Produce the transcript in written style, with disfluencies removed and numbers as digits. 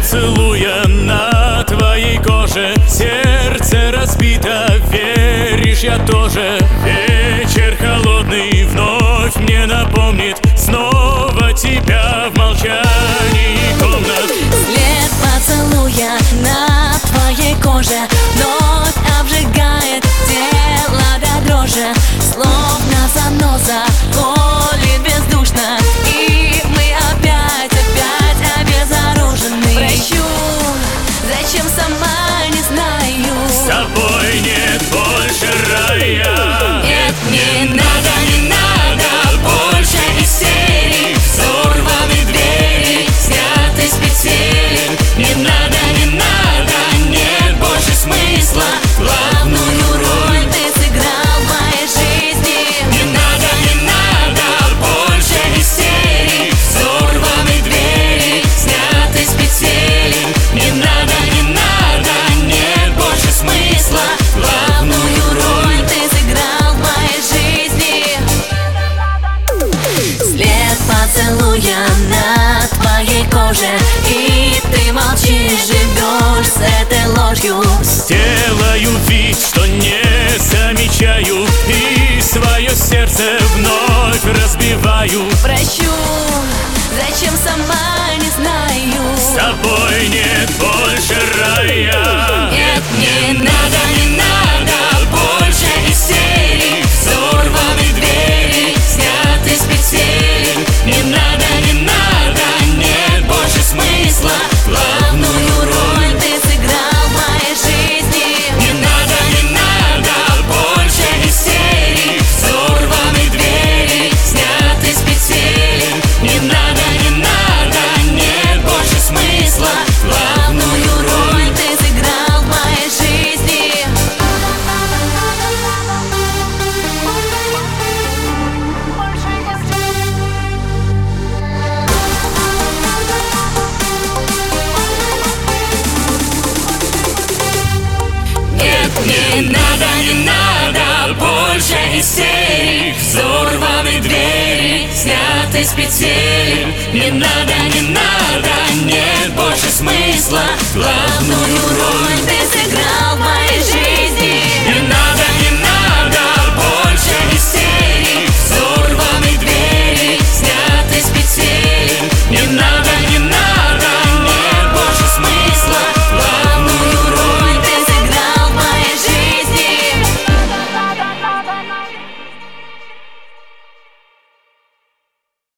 поцелуя на твоей коже сердце разбито, веришь, я тоже. Вечер холодный вновь мне напомнит снова тебя в молчании комнат. След поцелуя на твоей коже вновь обжигает тело до дрожи, словно заноза колет бездушно, и мы опять обезоружены. Прощу, зачем сама не знаю. С тобой нет больше рая. Нет, не надо, не надо больше истерик. Взорваны двери, сняты с петель. Не надо, не надо, нет больше смысла. Главную роль ты сыграл в моей жизни. Не надо, не надо больше истерик. Взорваны двери, сняты с петель. Не надо, не надо, нет больше смысла. Главную роль ты сыграл в моей жизни. След поцелуя на твоей коже, и ты молчишь, живешь с этой ложью. Сделаю вид, что не замечаю, и свое сердце вновь разбиваю. Прощу, зачем сама не знаю. С тобой нет больше рая. Нет, не надо, не надо больше истерик. Взорваны двери, сняты с петель. Не надо, не надо, нет больше смысла. Главную роль ты сыграл в моей жизни. Не надо, не надо больше истерик. Взорваны двери, сняты с петель. Не надо, не надо, нет больше смысла. Главную роль ты сыграл в моей жизни. Нет, не надо, не надо больше истерик. Взорваны двери, сняты с петель. Не надо, не надо, нет больше смысла. Главную